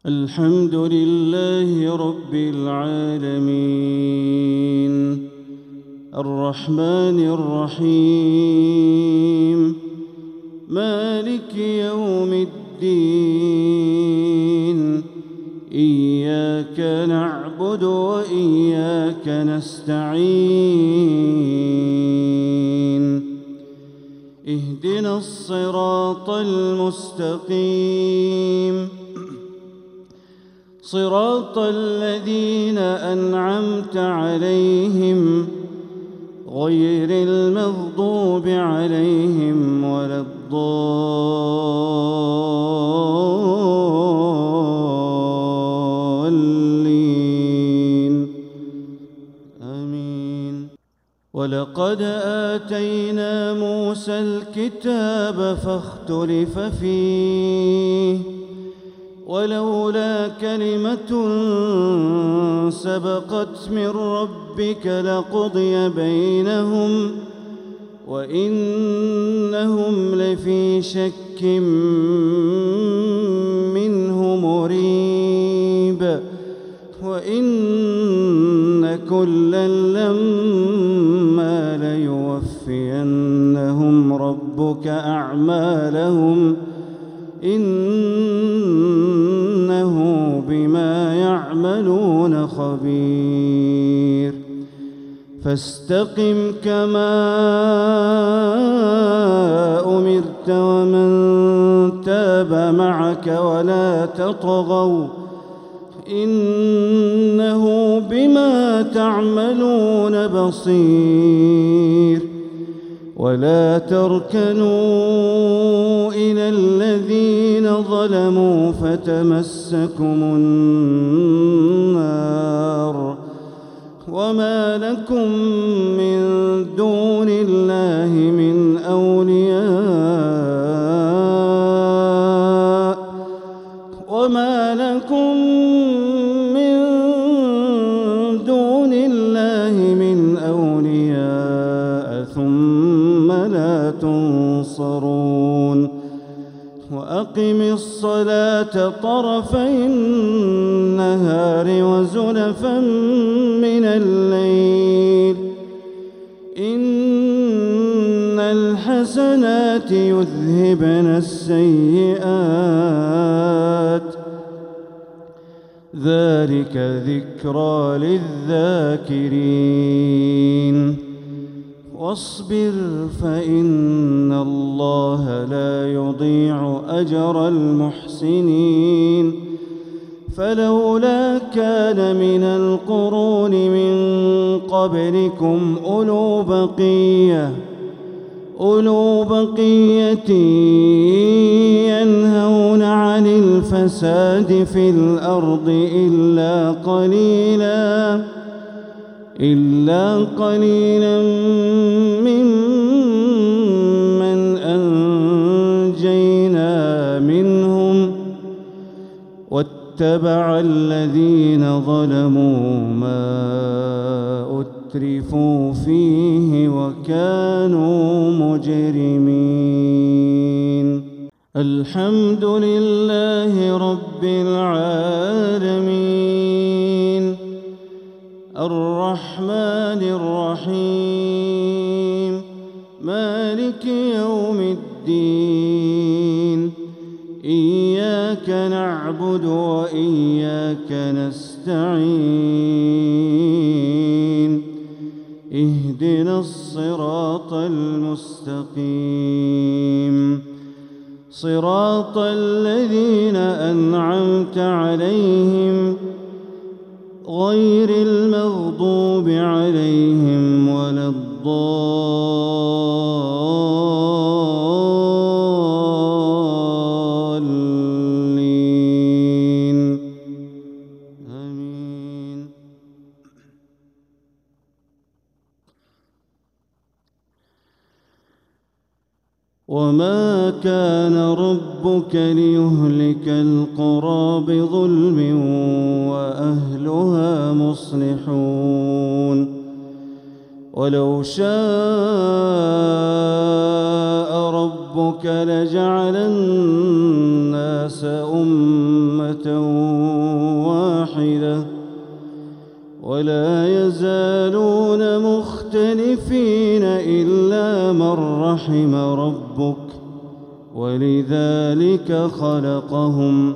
الحمد لله رب العالمين الرحمن الرحيم مالك يوم الدين إياك نعبد وإياك نستعين اهدنا الصراط المستقيم صراط الذين أنعمت عليهم غير المغضوب عليهم ولا الضالين آمين. ولقد آتينا موسى الكتاب فاختلف فيه ولولا كلمة سبقت من ربك لقضي بينهم وإنهم لفي شك منه مريب وإن كلا لما ليوفينهم ربك أعمالهم إنه بما يعملون خبير فاستقم كما أمرت ومن تاب معك ولا تطغوا إنه بما تعملون بصير ولا تركنوا إلى الذين ظلموا فتمسكم النار وما لكم من دون الله من أولياء وما لكم من دون الله من أولياء ثم لا تنصرون وأقم الصلاة طرفي النهار وزلفا من الليل إن الحسنات يذهبن السيئات ذلك ذكرى للذاكرين واصبر فإن الله لا يضيع أجر المحسنين فلولا كان من القرون من قبلكم أولو بقية ينهون عن الفساد في الأرض إلا قليلا ممن أنجينا منهم واتبع الذين ظلموا ما أترفوا فيه وكانوا مجرمين. الحمد لله رب العالمين الرحمن الرحيم مالك يوم الدين إياك نعبد وإياك نستعين اهدنا الصراط المستقيم صراط الذين أنعمت عليهم غير المغضوب عليهم ولا الضالين آمين. وما كان ربك ليهلك القرى بظلم وأهلها مصلحون ولو شاء ربك لجعل الناس أمة أمة واحدة ولا يزالون مختلفين إلا من رحم ربك ولذلك خلقهم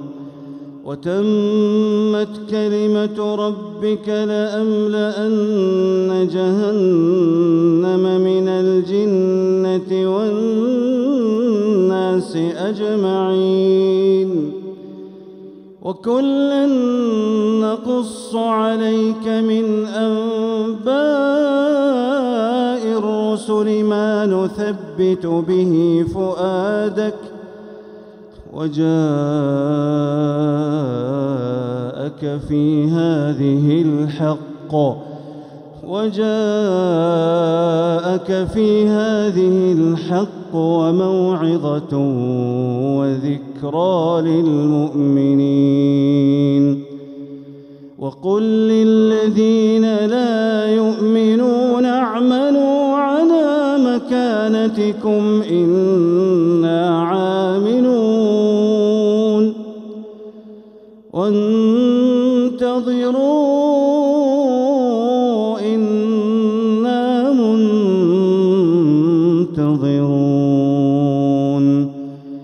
وتمت كلمة ربك لأملأن جهنم من الجنة والناس أجمعين وكلا نقص عليك من أنباء الرسل ما نثبت به فؤادك وجاءك في هذه الحق وموعظة وذكرى للمؤمنين وقل للذين لا يؤمنون اعملوا على مكانتكم إنا عاملون وانتظروا إنا منتظرون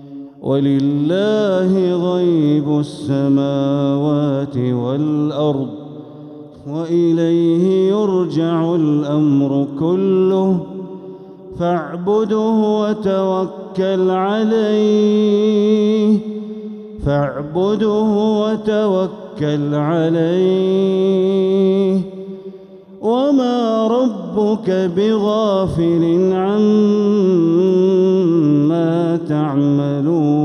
ولله غيب السماوات والأرض وإليه يرجع الأمر كله فاعبده وتوكل عليه وما ربك بغافل عما تعملون